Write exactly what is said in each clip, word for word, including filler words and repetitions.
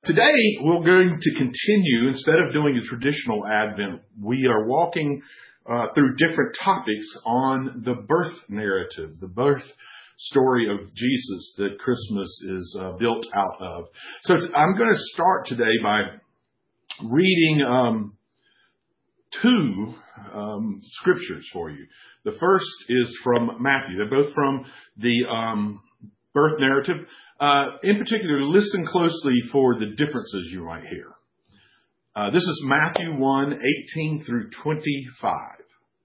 Today, we're going to continue, instead of doing a traditional Advent, we are walking uh, through different topics on the birth narrative, the birth story of Jesus that Christmas is uh, built out of. So I'm going to start today by reading um, two um, scriptures for you. The first is from Matthew. They're both from the um, birth narrative. Uh, in particular, listen closely for the differences you might hear. Uh, this is Matthew one, eighteen through twenty-five.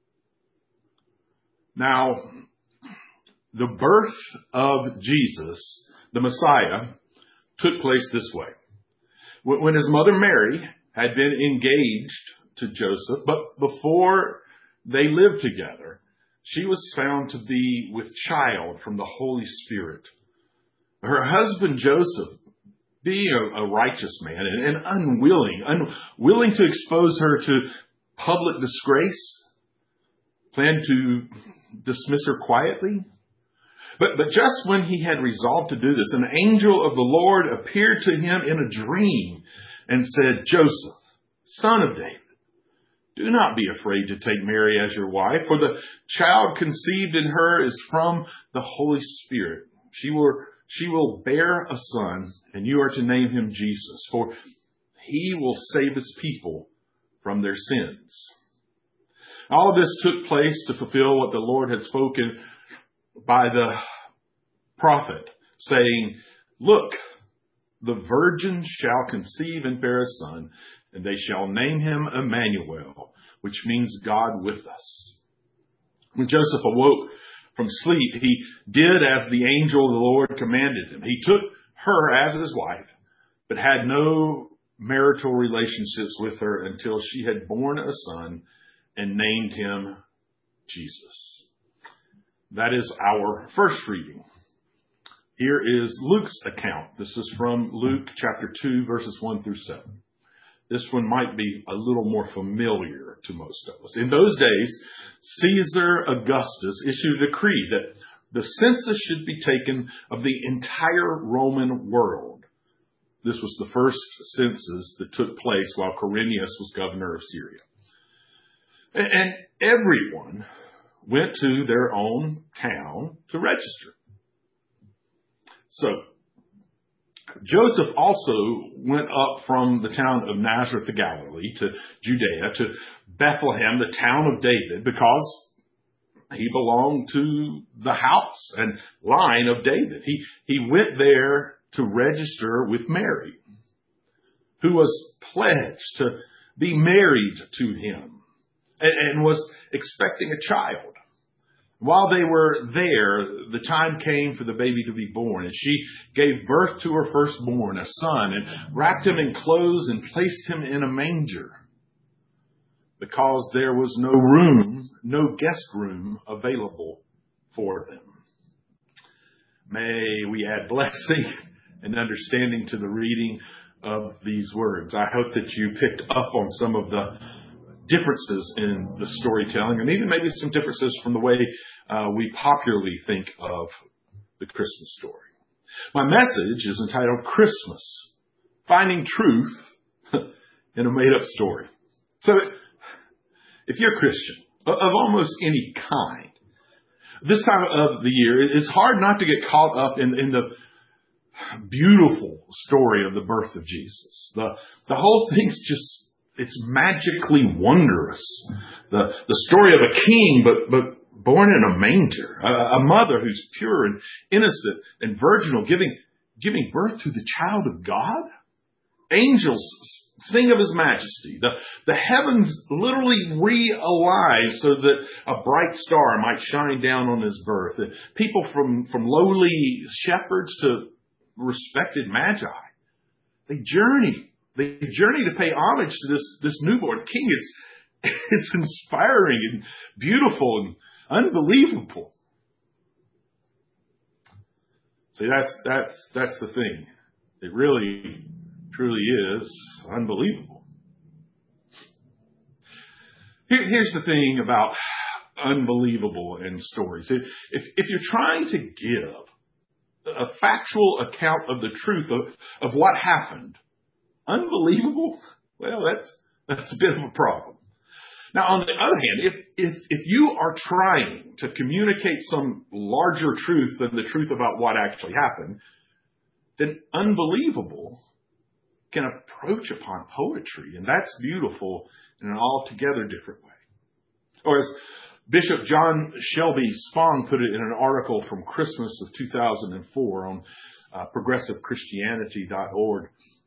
Now, the birth of Jesus, the Messiah, took place this way. When his mother Mary had been engaged to Joseph, but before they lived together, she was found to be with child from the Holy Spirit. Her husband Joseph, being a, a righteous man and, and unwilling, unwilling to expose her to public disgrace, planned to dismiss her quietly. But, but just when he had resolved to do this, an angel of the Lord appeared to him in a dream and said, "Joseph, son of David, do not be afraid to take Mary as your wife, for the child conceived in her is from the Holy Spirit. She will She will bear a son, and you are to name him Jesus, for he will save his people from their sins." All of this took place to fulfill what the Lord had spoken by the prophet, saying, "Look, the virgin shall conceive and bear a son, and they shall name him Emmanuel," which means God with us. When Joseph awoke from sleep, he did as the angel of the Lord commanded him. He took her as his wife, but had no marital relationships with her until she had borne a son and named him Jesus. That is our first reading. Here is Luke's account. This is from Luke chapter two, verses one through seven. This one might be a little more familiar to most of us. In those days, Caesar Augustus issued a decree that the census should be taken of the entire Roman world. This was the first census that took place while Quirinius was governor of Syria. And everyone went to their own town to register. So, Joseph also went up from the town of Nazareth of Galilee to Judea, to Bethlehem, the town of David, because he belonged to the house and line of David. He, he went there to register with Mary, who was pledged to be married to him and, and was expecting a child. While they were there, the time came for the baby to be born, and she gave birth to her firstborn, a son, and wrapped him in clothes and placed him in a manger, because there was no room, no guest room available for them. May we add blessing and understanding to the reading of these words. I hope that you picked up on some of the differences in the storytelling, and even maybe some differences from the way uh, we popularly think of the Christmas story. My message is entitled Christmas, Finding Truth in a Made-Up Story. So if you're a Christian of almost any kind, this time of the year, it's hard not to get caught up in, in the beautiful story of the birth of Jesus. The, the whole thing's just, it's magically wondrous. The, the story of a king, but, but born in a manger, a, a mother who's pure and innocent and virginal, giving, giving birth to the child of God. Angels sing of his majesty. The, the heavens literally realign so that a bright star might shine down on his birth. And people from, from lowly shepherds to respected magi, they journey. They journey to pay homage to this, this newborn king. It's, it's inspiring and beautiful and unbelievable. See, that's, that's, that's the thing. It really, truly is unbelievable. Here, here's the thing about unbelievable in stories. If, if, if you're trying to give a factual account of the truth of, of what happened, unbelievable? Well, that's, that's a bit of a problem. Now, on the other hand, if, if, if you are trying to communicate some larger truth than the truth about what actually happened, then unbelievable can approach upon poetry, and that's beautiful in an altogether different way. Or as Bishop John Shelby Spong put it in an article from Christmas of two thousand four on uh, progressive christianity dot org,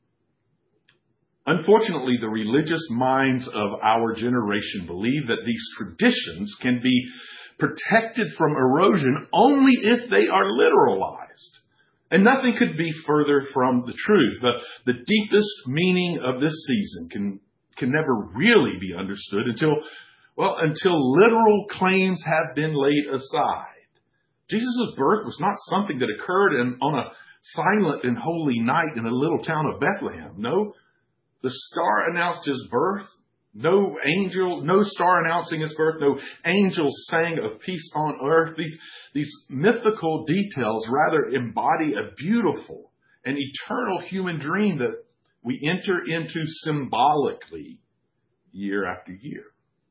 unfortunately, the religious minds of our generation believe that these traditions can be protected from erosion only if they are literalized. And nothing could be further from the truth. The, the deepest meaning of this season can, can never really be understood until, well, until literal claims have been laid aside. Jesus' birth was not something that occurred in, on a silent and holy night in the little town of Bethlehem. No, the star announced his birth. No angel, no star announcing his birth. No angels sang of peace on earth. These, these mythical details rather embody a beautiful and eternal human dream that we enter into symbolically year after year.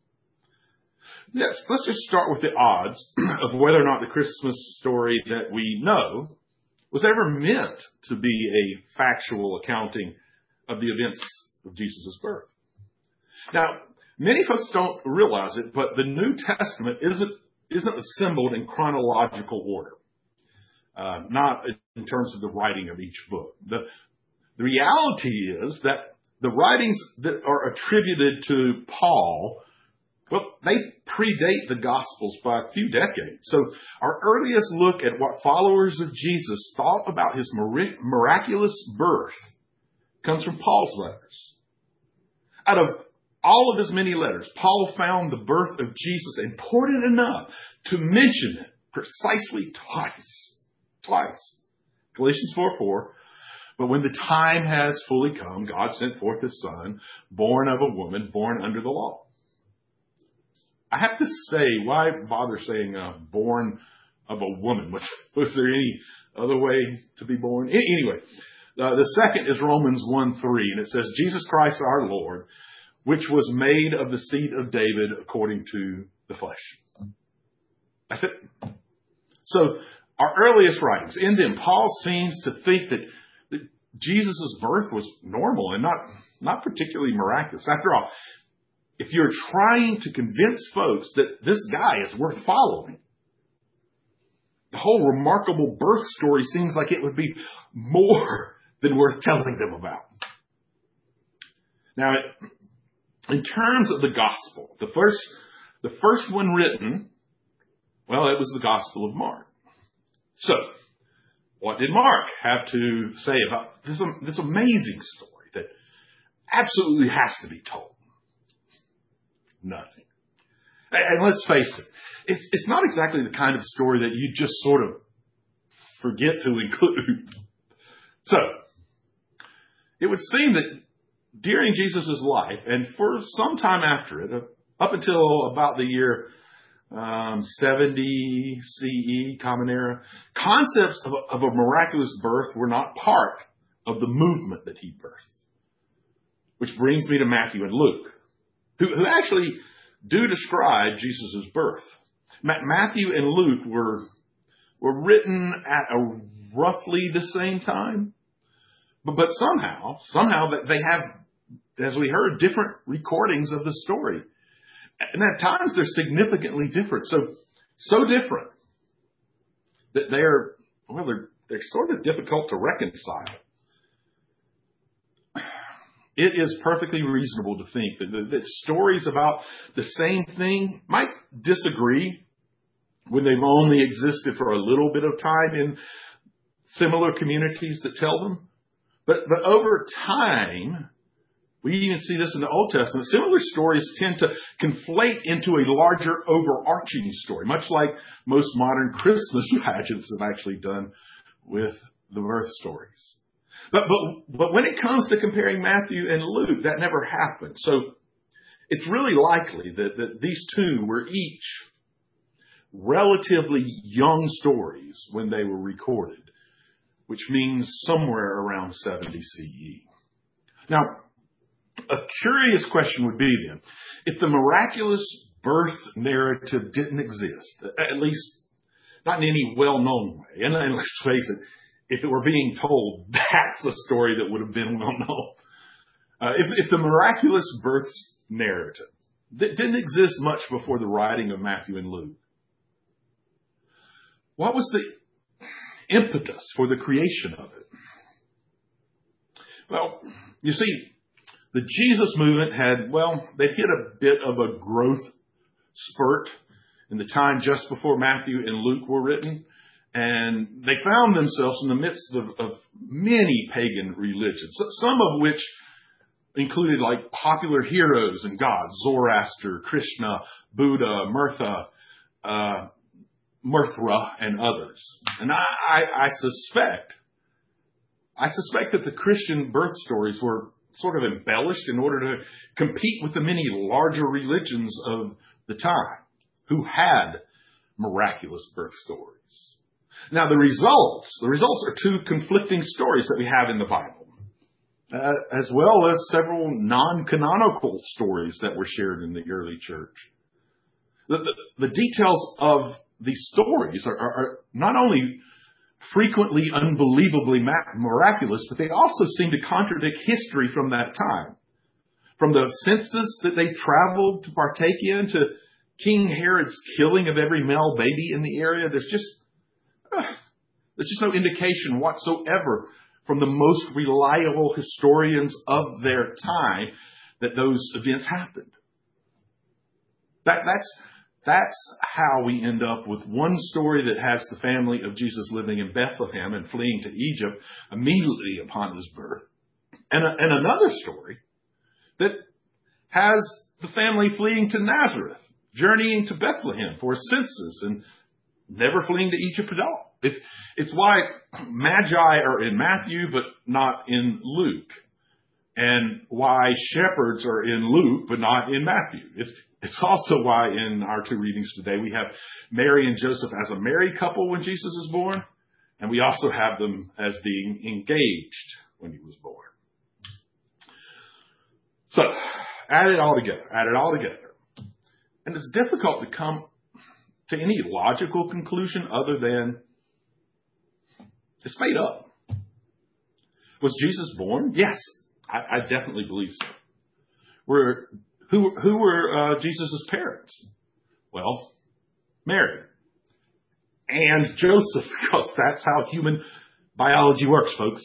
Yes, let's just start with the odds of whether or not the Christmas story that we know was ever meant to be a factual accounting of the events of Jesus' birth. Now, many folks don't realize it, but the New Testament isn't, isn't assembled in chronological order, uh, not in terms of the writing of each book. The, the reality is that the writings that are attributed to Paul, well, they predate the Gospels by a few decades. So our earliest look at what followers of Jesus thought about his miraculous birth comes from Paul's letters. Out of all of his many letters, Paul found the birth of Jesus important enough to mention it precisely twice. Twice. Galatians four four. But when the time has fully come, God sent forth his Son, born of a woman, born under the law. I have to say, why bother saying uh, born of a woman? Was, was there any other way to be born? Anyway, uh, the second is Romans one three, and it says, Jesus Christ our Lord, which was made of the seed of David according to the flesh. That's it. So our earliest writings, in them, Paul seems to think that, that Jesus' birth was normal and not, not particularly miraculous. After all, if you're trying to convince folks that this guy is worth following, the whole remarkable birth story seems like it would be more than worth telling them about. Now, it, in terms of the gospel, the first, the first one written, well, it was the Gospel of Mark. So, what did Mark have to say about this, this amazing story that absolutely has to be told? Nothing. And let's face it, it's, it's not exactly the kind of story that you just sort of forget to include. So, it would seem that during Jesus' life, and for some time after it, up until about the year um, seventy C E, Common Era, concepts of a, of a miraculous birth were not part of the movement that he birthed. Which brings me to Matthew and Luke, who, who actually do describe Jesus' birth. Ma- Matthew and Luke were, were written at a roughly the same time, but, but somehow, somehow they have, as we heard, different recordings of the story. And at times they're significantly different. So, so different that they're, well, they're, they're sort of difficult to reconcile. It is perfectly reasonable to think that, that stories about the same thing might disagree when they've only existed for a little bit of time in similar communities that tell them. But, but over time, we even see this in the Old Testament. Similar stories tend to conflate into a larger overarching story, much like most modern Christmas pageants have actually done with the birth stories. But, but, but when it comes to comparing Matthew and Luke, that never happened. So it's really likely that, that these two were each relatively young stories when they were recorded, which means somewhere around seventy C E. Now, a curious question would be then, if the miraculous birth narrative didn't exist, at least not in any well-known way, and, and let's face it, if it were being told, that's a story that would have been well-known. Uh, if, if the miraculous birth narrative that didn't exist much before the writing of Matthew and Luke, what was the impetus for the creation of it? Well, you see, the Jesus movement had, well, they hit a bit of a growth spurt in the time just before Matthew and Luke were written. And they found themselves in the midst of, of many pagan religions, some of which included like popular heroes and gods, Zoroaster, Krishna, Buddha, Mirtha, uh, Mithra, and others. And I, I, I suspect, I suspect that the Christian birth stories were sort of embellished in order to compete with the many larger religions of the time who had miraculous birth stories. Now, the results, the results are two conflicting stories that we have in the Bible, uh, as well as several non-canonical stories that were shared in the early church. The, the, the details of these stories are, are, are not only frequently unbelievably miraculous, but they also seem to contradict history from that time. From the census that they traveled to partake in to King Herod's killing of every male baby in the area, there's just uh, there's just no indication whatsoever from the most reliable historians of their time that those events happened. That, that's That's how we end up with one story that has the family of Jesus living in Bethlehem and fleeing to Egypt immediately upon his birth. And, a, and another story that has the family fleeing to Nazareth, journeying to Bethlehem for a census and never fleeing to Egypt at all. It's, it's why Magi are in Matthew but not in Luke. And why shepherds are in Luke but not in Matthew. It's It's also why in our two readings today we have Mary and Joseph as a married couple when Jesus is born, and we also have them as being engaged when he was born. So, add it all together, add it all together. And it's difficult to come to any logical conclusion other than it's made up. Was Jesus born? Yes, I, I definitely believe so. We're Who, who were uh, Jesus' parents? Well, Mary and Joseph, because that's how human biology works, folks.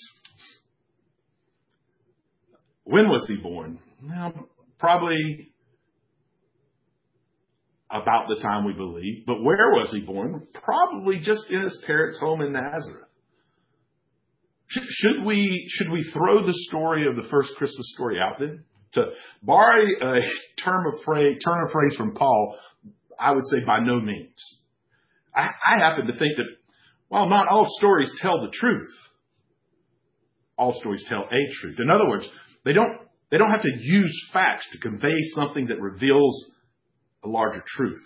When was he born? Well, probably about the time we believe. But where was he born? Probably just in his parents' home in Nazareth. Should we, should we throw the story of the first Christmas story out then? To borrow a term of phrase, turn of phrase from Paul, I would say by no means. I, I happen to think that while not all stories tell the truth, all stories tell a truth. In other words, they don't they don't have to use facts to convey something that reveals a larger truth.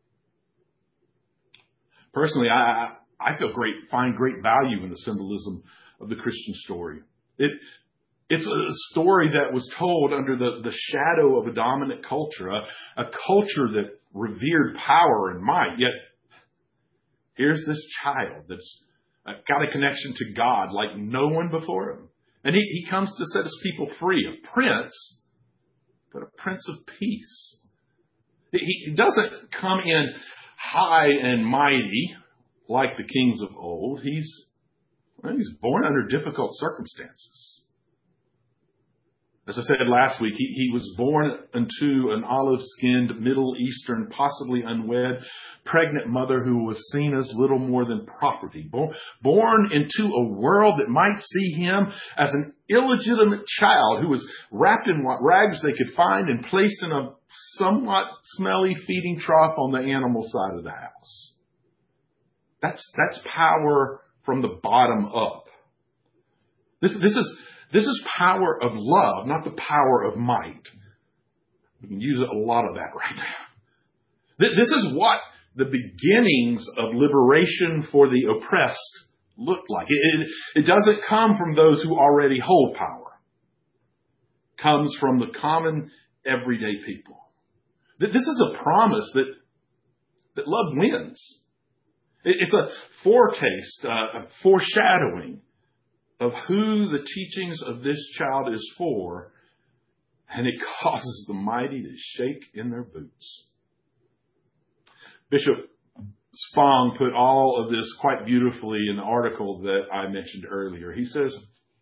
Personally, I I feel great, find great value in the symbolism of the Christian story. It It's a story that was told under the, the shadow of a dominant culture, a, a culture that revered power and might. Yet, here's this child that's got a connection to God like no one before him. And he, he comes to set his people free, a prince, but a prince of peace. He, he doesn't come in high and mighty like the kings of old. He's, well, he's born under difficult circumstances. As I said last week, he, he was born into an olive-skinned, Middle Eastern, possibly unwed, pregnant mother who was seen as little more than property. Born, born into a world that might see him as an illegitimate child who was wrapped in what rags they could find and placed in a somewhat smelly feeding trough on the animal side of the house. That's, that's power from the bottom up. This, this is... This is power of love, not the power of might. We can use a lot of that right now. This is what the beginnings of liberation for the oppressed look like. It, it, it doesn't come from those who already hold power. comes from the common, everyday people. This is a promise that, that love wins. It's a foretaste, uh, a foreshadowing of who the teachings of this child is for, and it causes the mighty to shake in their boots. Bishop Spong put all of this quite beautifully in the article that I mentioned earlier. He says,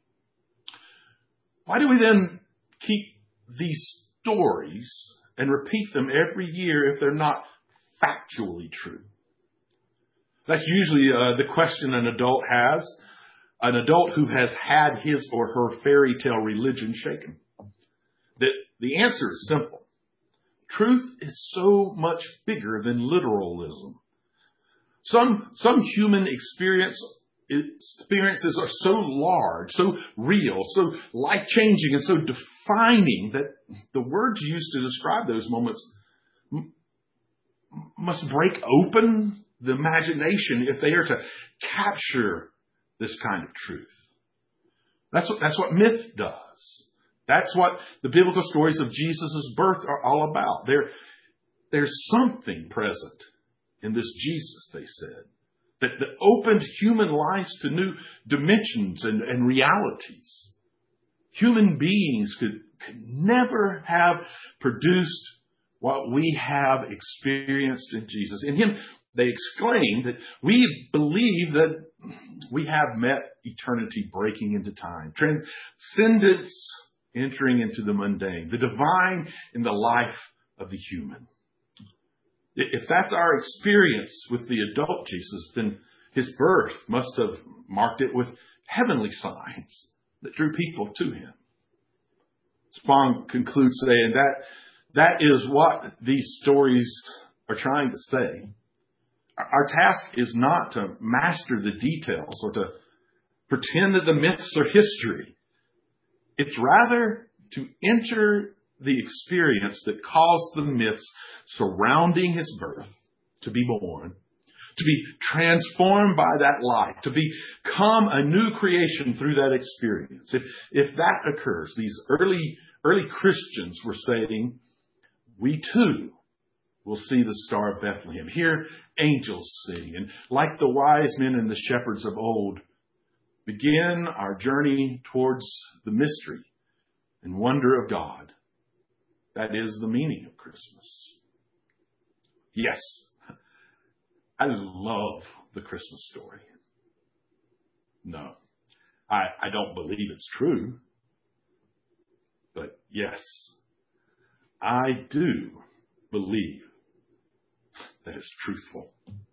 why do we then keep these stories and repeat them every year if they're not factually true? That's usually uh, the question an adult has, an adult who has had his or her fairy tale religion shaken. The, the answer is simple. Truth is so much bigger than literalism. Some, some human experience, experiences are so large, so real, so life-changing, and so defining that the words used to describe those moments m- must break open the imagination if they are to capture this kind of truth. That's what, that's what myth does. That's what the biblical stories of Jesus' birth are all about. There, there's something present in this Jesus, they said, that, that opened human lives to new dimensions and, and realities. Human beings could, could never have produced what we have experienced in Jesus. In Him, they exclaim that we believe that we have met eternity breaking into time, transcendence entering into the mundane, the divine in the life of the human. If that's our experience with the adult Jesus, then His birth must have marked it with heavenly signs that drew people to Him. Spong concludes saying that that is what these stories are trying to say. Our task is not to master the details or to pretend that the myths are history. It's rather to enter the experience that caused the myths surrounding His birth to be born, to be transformed by that light, to become a new creation through that experience. If, if that occurs, these early, early Christians were saying, we too will see the Star of Bethlehem, hear angels sing, and like the wise men and the shepherds of old, begin our journey towards the mystery and wonder of God. That is the meaning of Christmas. Yes, I love the Christmas story. No, I, I don't believe it's true. But yes, I do believe that it's truthful.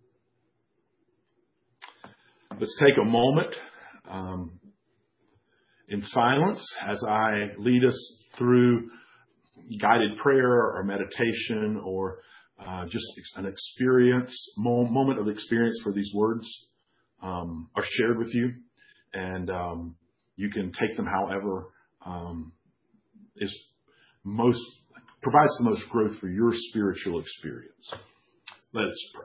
Let's take a moment um, in silence as I lead us through guided prayer or meditation or uh, just an experience, moment of experience where these words um, are shared with you. And um, you can take them however um, is most, provides the most growth for your spiritual experience. Let us pray.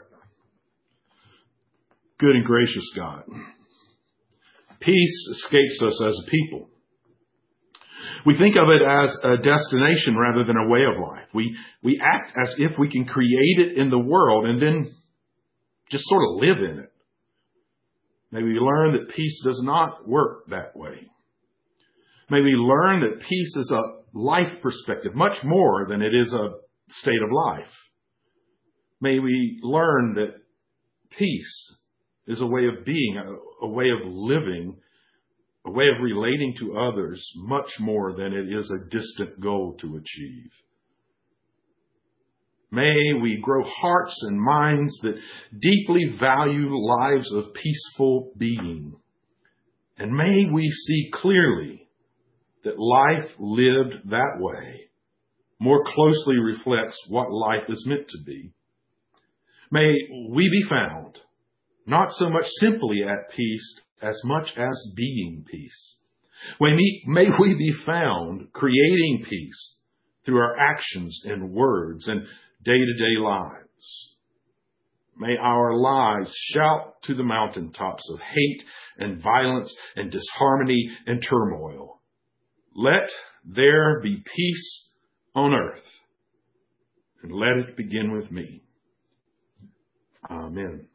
Good and gracious God, peace escapes us as a people. We think of it as a destination rather than a way of life. We we act as if we can create it in the world and then just sort of live in it. May we learn that peace does not work that way. May we learn that peace is a life perspective, much more than it is a state of life. May we learn that peace is a way of being, a, a way of living, a way of relating to others much more than it is a distant goal to achieve. May we grow hearts and minds that deeply value lives of peaceful being. And may we see clearly that life lived that way more closely reflects what life is meant to be. May we be found not so much simply at peace as much as being peace. May we be found creating peace through our actions and words and day-to-day lives. May our lives shout to the mountaintops of hate and violence and disharmony and turmoil. Let there be peace on earth, and let it begin with me. Amen.